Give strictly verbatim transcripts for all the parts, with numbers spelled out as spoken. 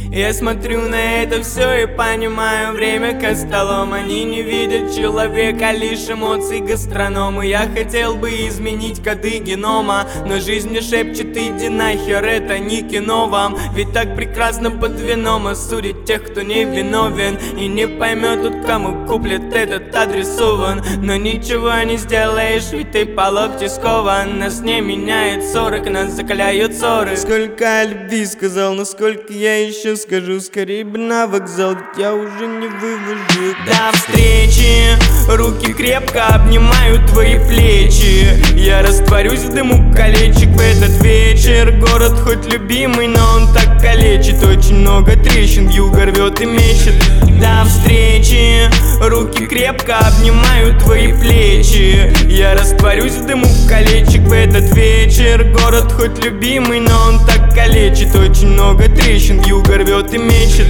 Я смотрю на это все и понимаю, время костолом. Они не видят человека, лишь эмоций гастронома. Я хотел бы изменить коды генома, но жизнь мне шепчет: иди нахер, это не кино вам. Ведь так прекрасно под вином осудить тех, кто не виновен, и не поймет тут, кому куплет этот адресован. Но ничего не сделаешь, ведь ты по локти скован. Нас не меняет сорок, нас закаляют ссоры. Сколько любви сказал, но сколько я еще скажу. Скорее бы на вокзал, ведь я уже не вывожу. До встречи, руки крепко обнимают твои плечи. Я растворюсь в дыму колечек в этот вечер. Город хоть любимый, но он так калечит. Очень много трещин, юго рвет и мечет. До встречи, руки крепко обнимают твои плечи. Я растворюсь в дыму колечек в этот вечер. Город хоть любимый, но он так калечит. Очень много трещин, юго рвет и мечет.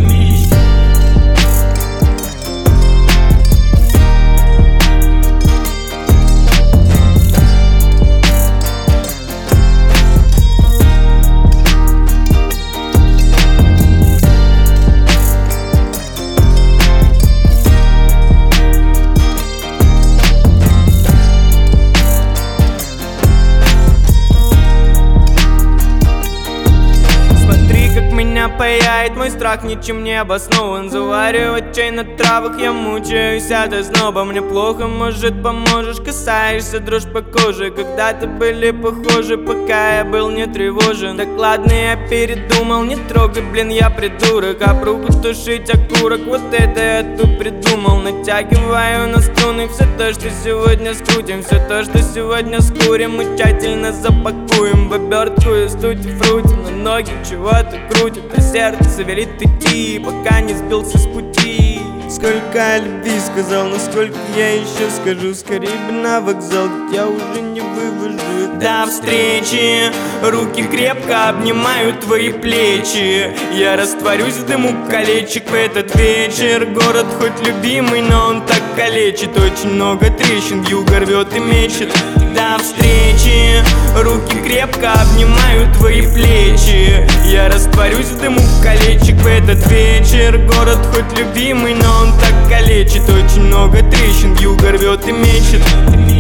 Паяет мой страх, ничем не обоснован. Заваривать чай на травах, я мучаюсь от озноба. Мне плохо, может поможешь, касаешься, дрожь по коже. Когда-то были похожи, пока я был не тревожен. Так ладно, я передумал, не трогай, блин, я придурок. Об руку тушить окурок, вот это я тут придумал. Натягиваю на струны все то, что сегодня скрутим. Все то, что сегодня скурим, мы тщательно запакуем в обертку из тути-фрути. Но ноги чего-то крутят, а сердце велит идти, пока не сбился с пути. Сколько любви сказал, но сколько я еще скажу. Скорее бы на вокзал, ведь я уже не вывожу. До встречи, руки крепко обнимают твои плечи. Я растворюсь в дыму колечек в этот вечер. Город хоть любимый, но он так калечит. Очень много трещин, юго рвет и мечет. До встречи, руки крепко обнимают твои плечи. Я растворюсь в дыму колечек в этот вечер. Город хоть любимый, но он так калечит. Очень много трещин, юго рвет и мечет.